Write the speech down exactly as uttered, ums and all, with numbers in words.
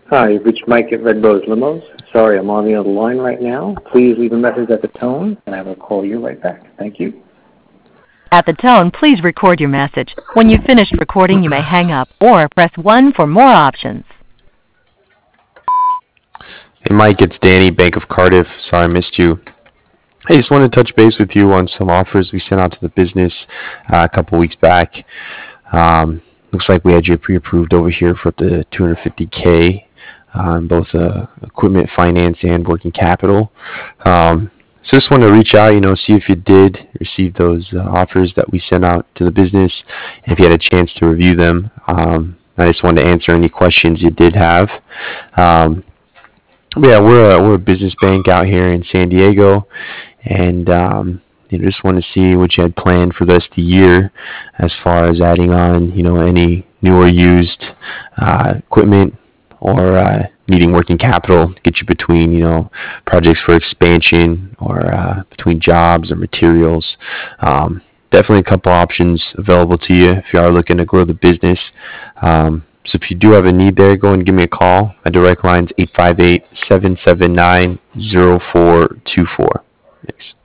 Hi, you've reached Mike at Red Rose Limos. Sorry, I'm on the other line right now. Please leave a message at the tone, and I will call you right back. Thank you. At the tone, please record your message. When you've finished recording, you may hang up or press one for more options. Hey Mike, it's Danny, Bank of Cardiff. Sorry I missed you. I just wanted to touch base with you on some offers we sent out to the business uh, a couple weeks back. Um, looks like we had you pre-approved over here for the two hundred fifty K on both uh, equipment finance and working capital. Um, so just wanted to reach out, you know, see if you did receive those uh, offers that we sent out to the business, if you had a chance to review them. Um, I just wanted to answer any questions you did have. Um, yeah, we're a, we're a business bank out here in San Diego, and um, you know, just want to see what you had planned for the rest of the year as far as adding on, you know, any new or used uh, equipment, or uh, needing working capital to get you between, you know, projects for expansion, or uh, between jobs or materials. Um, definitely a couple options available to you if you are looking to grow the business. Um, so if you do have a need there, go and give me a call. My direct line is eight five eight, seven seven nine, zero four two four. Thanks.